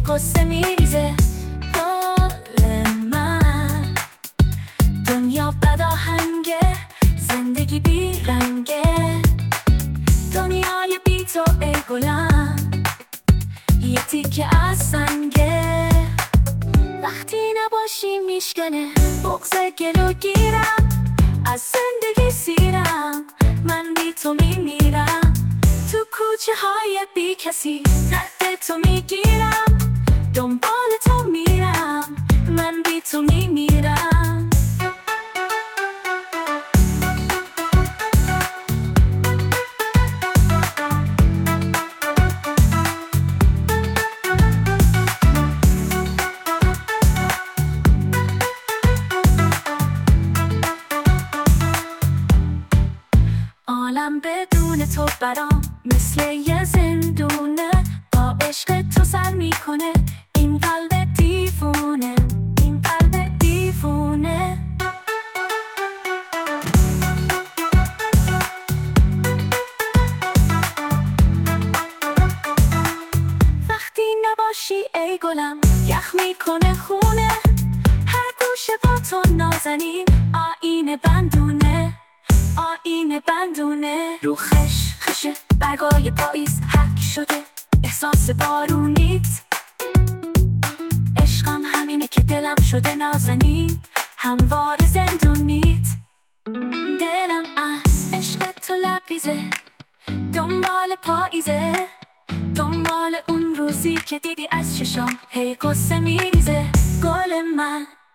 قصه میریزه. گل من دنیا بداهنگه، زندگی بیرنگه، دنیای بی تو ای گلم یه تیکه از سنگه. وقتی نباشی میشکنه بغض گلو گیرم، از زندگی سیرم، من بی تو میمیرم. تو کوچه های بی کسی رد تو میگیرم، دنبال تو میرم، من بی تو میمیرم. عالم بدون تو برام مثل یه زندونه، با عشق تو سر میکنه این قلب دیوونه، این قلب دیوونه. وقتی نباشی ای گلم یخ میکنه خونه، هر گوشه با تو نازنین آینه بندونه، آینه بندونه. رو خش خشه برگای پاییز حک شده احساس بارونیت، عشقم همینه که دلم شده نازنین هموار زندونیت. دلم از عشق تو لبریزه، دنبال پاییزه، دنبال اون روزی که دیدی از چشام هی قصه میریزه. گل من